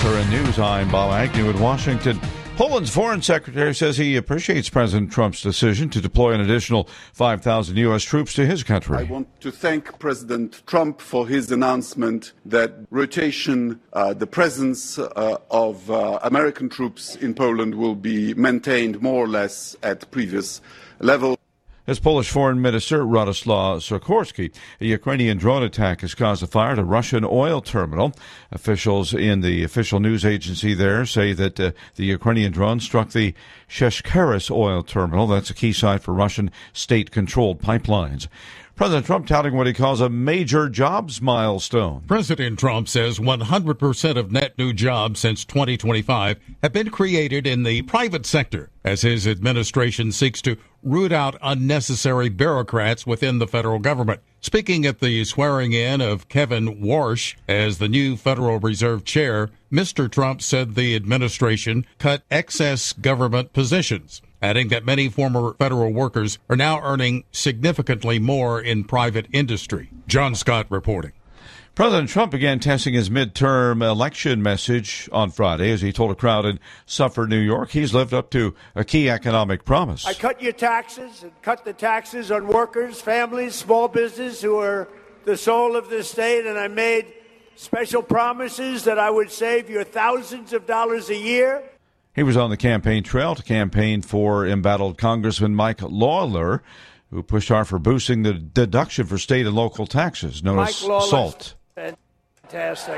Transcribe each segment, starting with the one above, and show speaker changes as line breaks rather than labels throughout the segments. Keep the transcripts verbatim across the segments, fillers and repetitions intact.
S R N News, I'm Bob Agnew in Washington. Poland's foreign secretary says he appreciates President Trump's decision to deploy an additional five thousand U S troops to his country.
I want to thank President Trump for his announcement that rotation, uh, the presence uh, of uh, American troops in Poland will be maintained more or less at previous level.
As Polish Foreign Minister Radoslaw Sikorski, a Ukrainian drone attack has caused a fire at a Russian oil terminal. Officials in the official news agency there say that uh, the Ukrainian drone struck the Sheshkeris oil terminal. That's a key site for Russian state-controlled pipelines. President Trump touting what he calls a major jobs milestone.
President Trump says one hundred percent of net new jobs since twenty twenty-five have been created in the private sector as his administration seeks to root out unnecessary bureaucrats within the federal government. Speaking at the swearing in of Kevin Warsh as the new Federal Reserve Chair, Mister Trump said the administration cut excess government positions, adding that many former federal workers are now earning significantly more in private industry. John Scott reporting.
President Trump began testing his midterm election message on Friday as he told a crowd in Suffolk, New York, he's lived up to a key economic promise.
I cut your taxes and cut the taxes on workers, families, small business who are the soul of this state, and I made special promises that I would save you thousands of dollars a year.
He was on the campaign trail to campaign for embattled Congressman Mike Lawler, who pushed hard for boosting the deduction for state and local taxes, known as SALT.
Fantastic.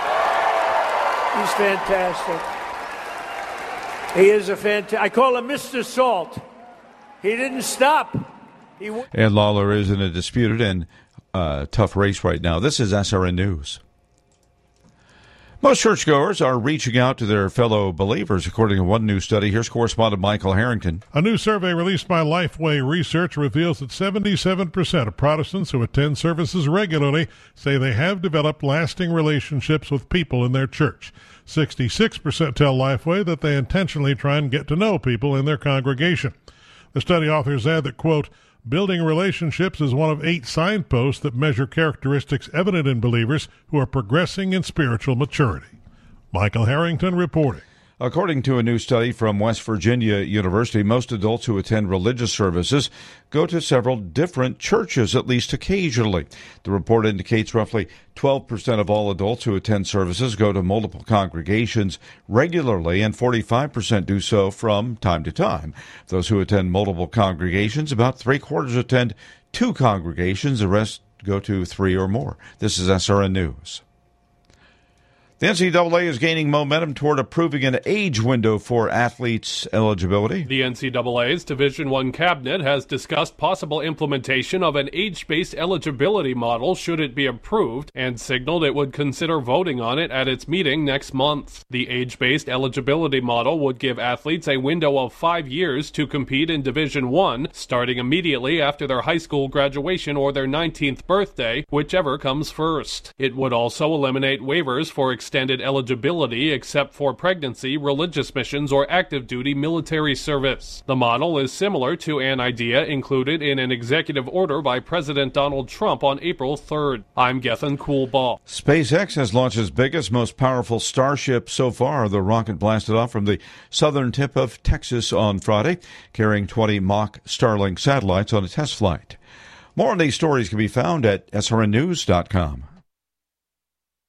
He's fantastic. He is a fantastic. I call him Mister Salt. He didn't stop. He w-
and Lawler is in a disputed and uh, tough race right now. This is S R N News. Most churchgoers are reaching out to their fellow believers, according to one new study. Here's correspondent Michael Harrington.
A new survey released by Lifeway Research reveals that seventy-seven percent of Protestants who attend services regularly say they have developed lasting relationships with people in their church. sixty-six percent tell Lifeway that they intentionally try and get to know people in their congregation. The study authors add that, quote, building relationships is one of eight signposts that measure characteristics evident in believers who are progressing in spiritual maturity. Michael Harrington reporting.
According to a new study from West Virginia University, most adults who attend religious services go to several different churches at least occasionally. The report indicates roughly twelve percent of all adults who attend services go to multiple congregations regularly, and forty-five percent do so from time to time. Those who attend multiple congregations, about three-quarters attend two congregations. The rest go to three or more. This is S R N News. The N C double A is gaining momentum toward approving an age window for athletes' eligibility.
The N C double A's Division I cabinet has discussed possible implementation of an age-based eligibility model should it be approved, and signaled it would consider voting on it at its meeting next month. The age-based eligibility model would give athletes a window of five years to compete in Division I, starting immediately after their high school graduation or their nineteenth birthday, whichever comes first. It would also eliminate waivers for extended eligibility except for pregnancy, religious missions, or active duty military service. The model is similar to an idea included in an executive order by President Donald Trump on April third. I'm Gethin Coolball.
SpaceX has launched its biggest, most powerful Starship so far. The rocket blasted off from the southern tip of Texas on Friday, carrying twenty mock Starlink satellites on a test flight. More on these stories can be found at S R N news dot com.